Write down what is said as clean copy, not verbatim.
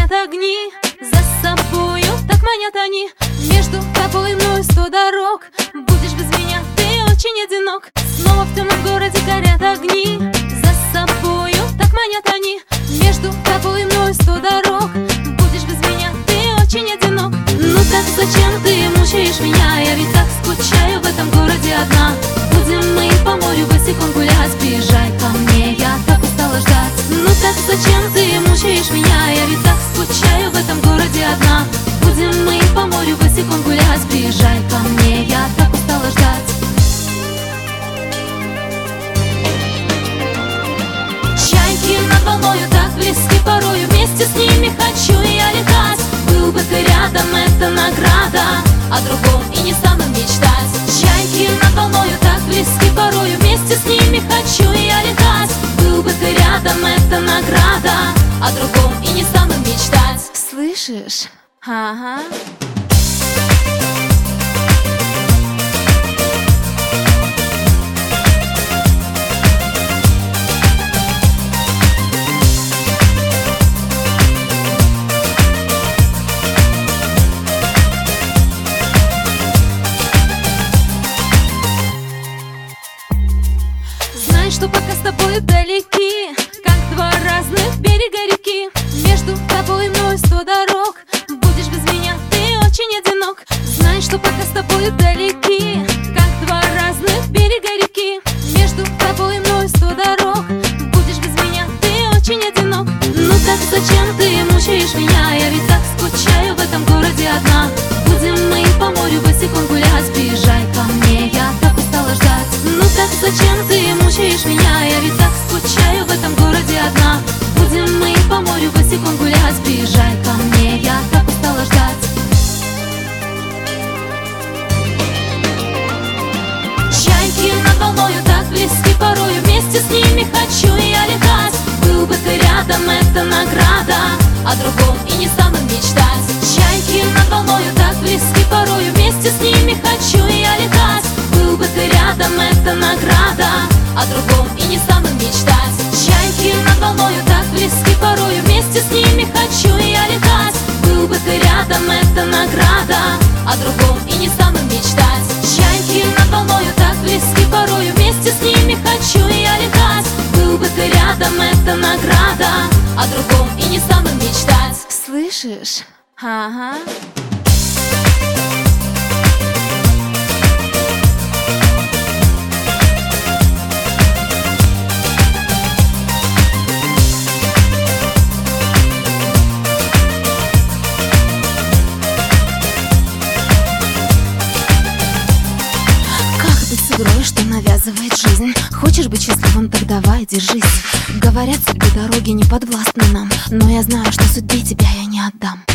горят огни, за собою так манят они. Между тобой и мной 100 дорог, будешь без меня, ты очень одинок. Снова в темном городе горят огни, за собою так манят они. Между тобой и мной 100 дорог, будешь без меня, ты очень одинок. Ну так зачем ты мучаешь меня? Я ведь так скучаю в этом городе одна. Будем мы по морю босиком гулять, приезжай ко мне, я так устала ждать. Ну так зачем ты мучаешь меня? Я ведь так скучаю в этом городе одна. Будем мы по морю босиком гулять, приезжай ко мне, я так устала ждать. Чайки над волною так близки порою, вместе с ними хочу я летать. Был бы ты рядом, это награда, о другом и не стану мечтать. Чайки над волною так близки порою, вместе с ними хочу я летать. Был бы ты рядом, это награда, о другом и не стану мечтать. Слышишь? Ага. Знай, что пока с тобой далеки, как два разных берега реки. Между тобой и мной 100 дорог, будешь без меня, ты очень одинок. Знай, что пока с тобой далеки, как два разных берега реки. Между тобой и мной 100 дорог, будешь без меня, ты очень одинок. Ну так зачем ты мучаешь меня? Я ведь так скучаю в этом городе одна. Будем мы по морю босиком гулять, приезжай ко мне, я так устала ждать. Ну так зачем ты мучаешь меня? Я ведь так скучаю в этом городе одна. Будем мы по морю босиком гулять, приезжай ко мне, я так устала ждать. Чайки над волною так близки порою, вместе с ними хочу я летать. Был бы ты рядом, это награда, о другом и не стану мечтать. Чайки над волною так близки порою, вместе с ними хочу я летать. Был бы ты рядом, это награда, о другом и не стану мечтать. Чайки над волною так близки порою, вместе с ними хочу я летать. Был бы ты рядом, это награда, о другом и не стану мечтать. Чайки над волною так близки порою, вместе с ними хочу я летать. Был бы ты рядом, это награда, о другом и не стану мечтать. Слышишь? Ага. Игрой, что навязывает жизнь. Хочешь быть счастливым, так давай, держись. Говорят, судьбы дороги не подвластны нам, но я знаю, что судьбе тебя я не отдам.